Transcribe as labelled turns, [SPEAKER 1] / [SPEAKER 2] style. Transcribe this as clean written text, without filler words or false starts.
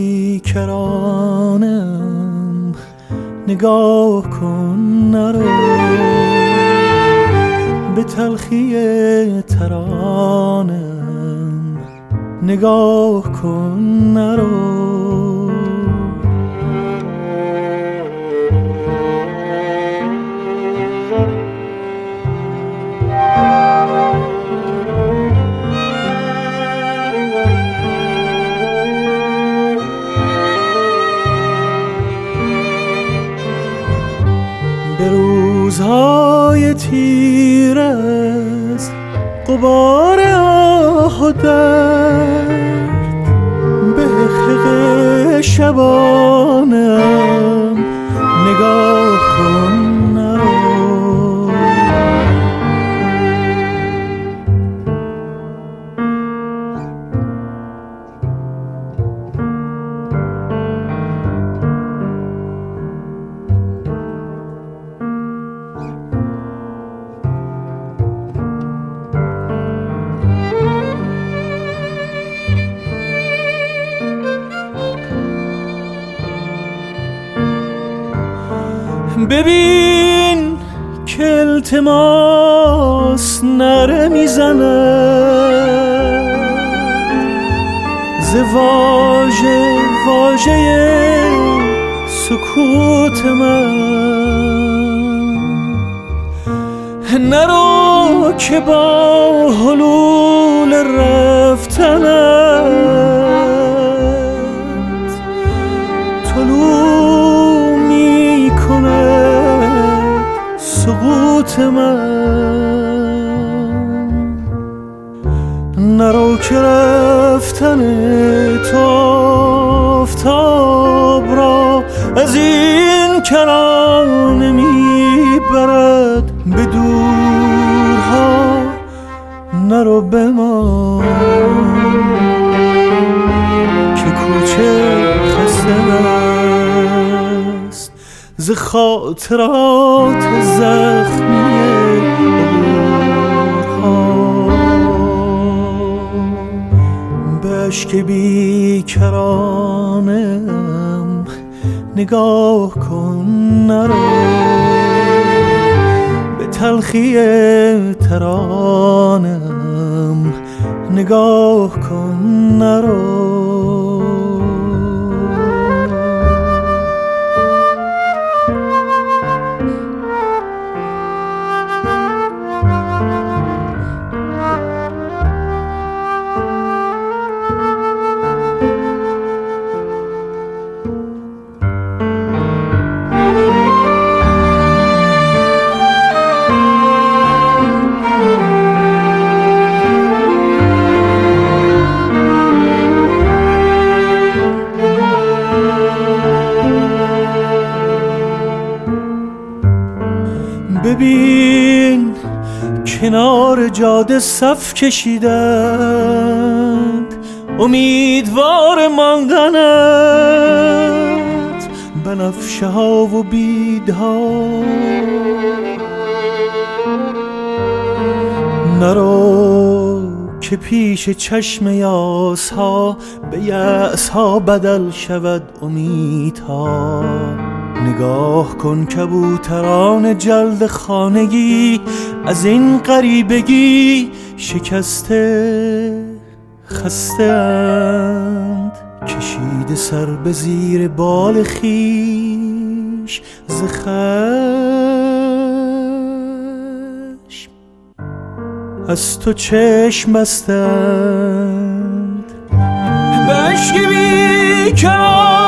[SPEAKER 1] بیکرانم نگاه کن نرو، به تلخی ترانم نگاه کن نرو. به روزهای تیر از غبار آه و درد، به حقیق شبانم نگاه کن نرو. ببین که التماس نره میزند ز واژه واژه سکوت من. نرو که با حلول رفتنت طلوع میکنه سقوط من. نرو که رفتن تو آفتاب را از این کرانه میبرد به دورها. نرو بمان که کوچه خسته است ز خاطرات زخمی عبورها. به اشک بیکرانم نگاه کن نرو، به تلخی ترانم نگاه کن نرو. ببین کنار جاده صف کشیدند امیدوار ماندنت، بنفشه ها و بیدها. نرو که پیش چشم یاس ها به یأس ها بدل شود امیدها. نگاه کن کبوتران جلد خانگی از این غریبگی شکسته خسته اند، کشیده سر به زیر بال خویش ز خشم از تو چشم بستند. به اشک بیکران